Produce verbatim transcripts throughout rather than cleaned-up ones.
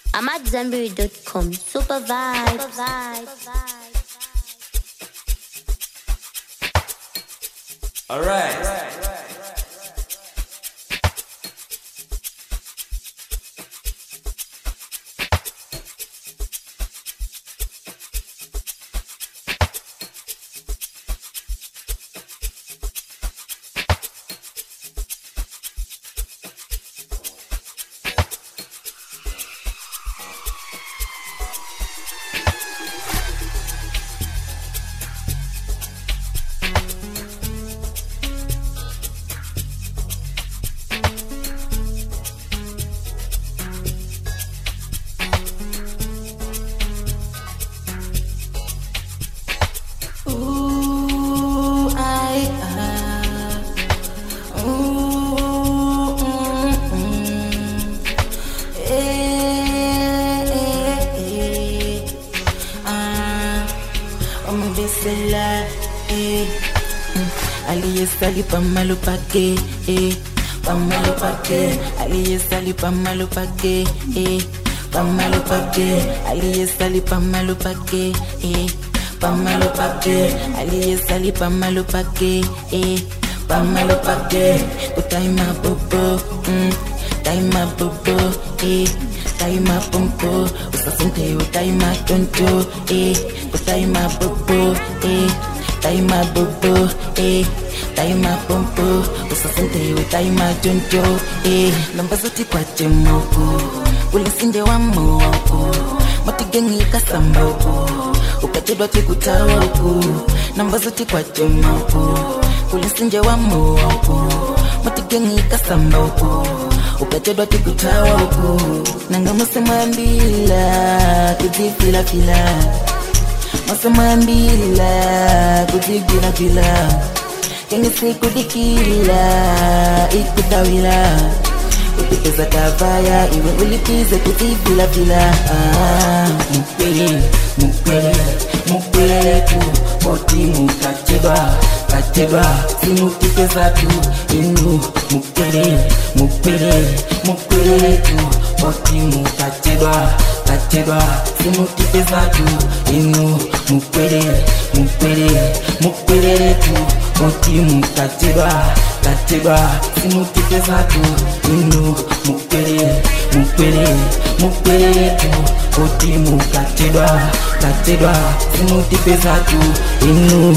I'm at Zanberry dot com. Super vibe. Super vibe. All right. All right. Sali pamalo pake, eh, pamalo pake, aliye sali pamalo pake, eh, pamalo pake, aliye sali pamalo pake, eh, pamalo pake, aliye sali pamalo pake, eh, pamalo pake, utaima popo, mm, taima popo, eh, taima pompo, usasente utaima tonto, eh, utaima popo, eh, taima popo, eh. Taima pompo, usasente we taima jonjo, eh. Lambazoti kwa jemoko, ulisinde wa mwoko, matigengi kasamboko, ukachedwa tikutawa uku. Lambazoti kwa jemoko, ulisinde wa mwoko, matigengi kasamboko, ukachedwa tikutawa uku. Nanga musemambila, kuzifila fila, musemambila, kuzifila fila. Kenge siku dikila, ikutawila, ukipeza kavaya, iwe ulipize kutivila vila. Mukwele, mukwele, mukwele tu, poti mukacheba, kacheba, simukipeza tu, inu. Mukwele, mukwele, mukwele tu, poti mukacheba, kacheba, simukipeza tu, inu. Mukwele, mukwele, mukwele tu, Moti mukateba, kateba, simutipeza tu, inu. Mukwele, mukwele, mukwele tu, moti mukateba, kateba, simutipeza tu, inu.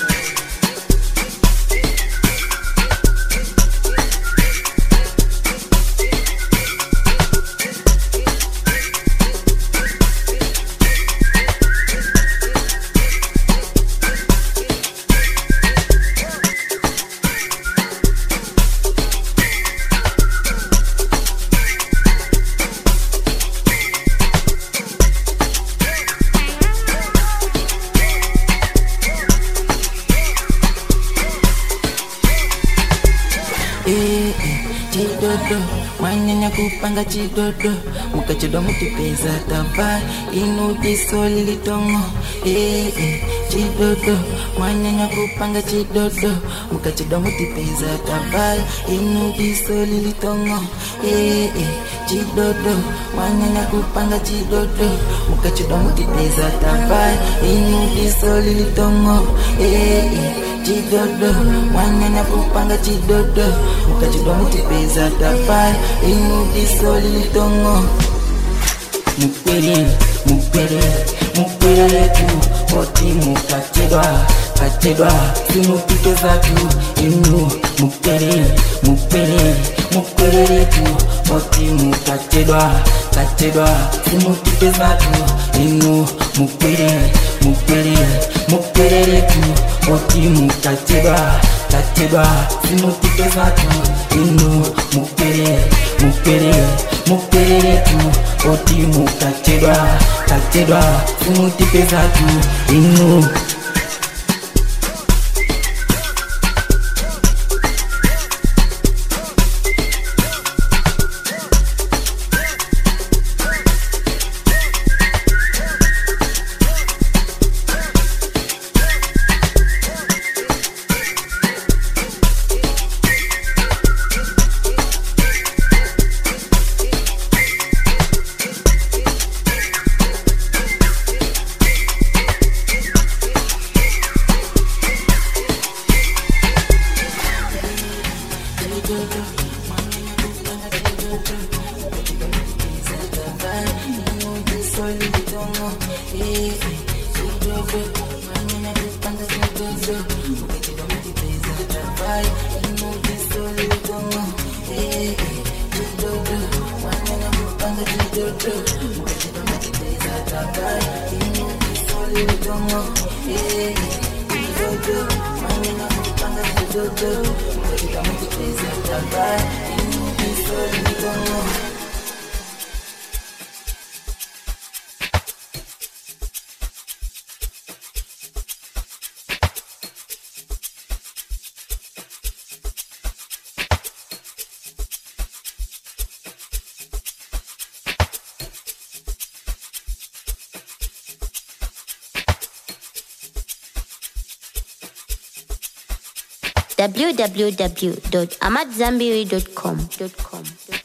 Kupanga chidodo, mukachido mutipeza tava, inu disoli litongo, eh eh, chidodo, mwanyanya kupanga chidodo, mukachido mutipeza tava, inu disoli litongo, eh eh, chidodo, mwanyanya kupanga chidodo, mukachido mutipeza tava, inu disoli litongo, eh eh. Chidodo, mwanyanya kupanga chidodo, mukachido mutipeza tafai, inu disoli litongo. Mukwele, mukwele, mukwele tu, moti mukachedwa, kachedwa, simutipeza tu, inu. Mukwele, mukwele, mukwele tu, moti mukachedwa, kachedwa, simutipeza tu, inu. Mukwele, mukwele, mukwele tu, moti mukachedwa, kachedwa, simutipeza tu, inu. Mukwele, mukwele, mukwele tu, moti mukachedwa, kachedwa, simutipeza tu, inu. kupanga chidodo mukachedwa mutipeza tabai inudisoli litongo eh chidodo manyanya kupanga chidodo mukachedwa mutipeza tabai inudisoli litongo. w w w dot amadzambiri dot com.